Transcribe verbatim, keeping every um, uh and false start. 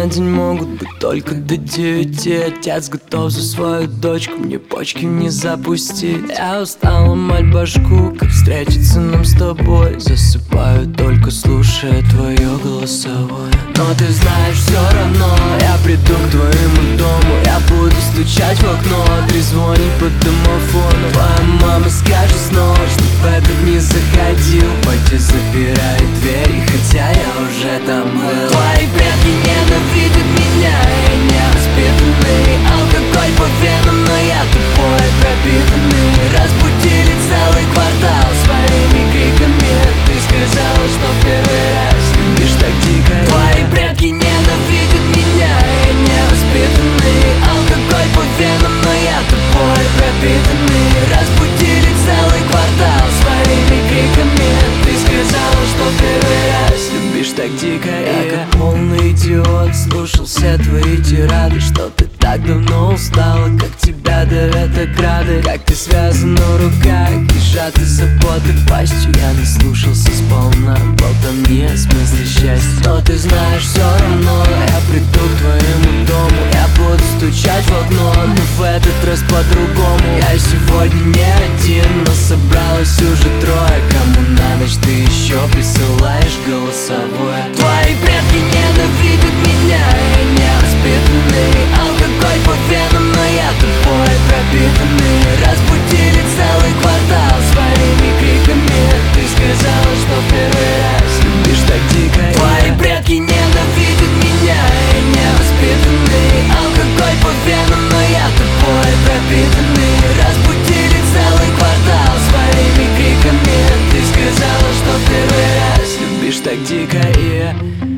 день могут быть только до девяти. Отец готов за свою дочку, мне почки не запустить. Я устала мать башку, как встретиться нам с тобой. Засыпаю только слушая твое голосовое. Но ты знаешь, все равно я приду к твоему дому. Я буду стучать в окно, трезвонить по домофону. Твоя мама скажет снова, что в этот не заходил. Пойти запирает двери, хотя я уже там был. Твои предки ненавидят меня, я невоспитанный. Алкоголь по венам, но я тупой, пропитанный. Разбудили целый квартал своими криками. Ты сказала, что в первый раз любишь так дико. Твои предки ненавидят меня, я невоспитанный. Алкоголь по венам, но я тупой, пропитанный. Разбудили целый квартал своими криками. Ты сказала, что в первый раз любишь так дико. Я как полный идиот слушал все твои тирады, что ты так давно устала, как тебя давят ограды. Как ты связана в руках и сжаты заботы пастью. Я наслушался сполна болтовни о смысле счастья. Но ты знаешь, все равно я приду к твоему дому. Я буду стучать в окно, но в этот раз по-другому. Я сегодня не один, но собралось уже трое. Кому на ночь ты еще присылаешь голосовое? Твои предки ненавидят меня, я невоспитанный. Алкоголь по венам, но я тупой, пропитанный. Разбудили целый квартал своими криками. Ты сказала, что в первый раз любишь так дико. Твои предки ненавидят меня, я невоспитанный. Алкоголь по венам, но я тупой, пропитанный. Разбудили целый квартал своими криками. Ты сказала, что в первый раз любишь так дико. И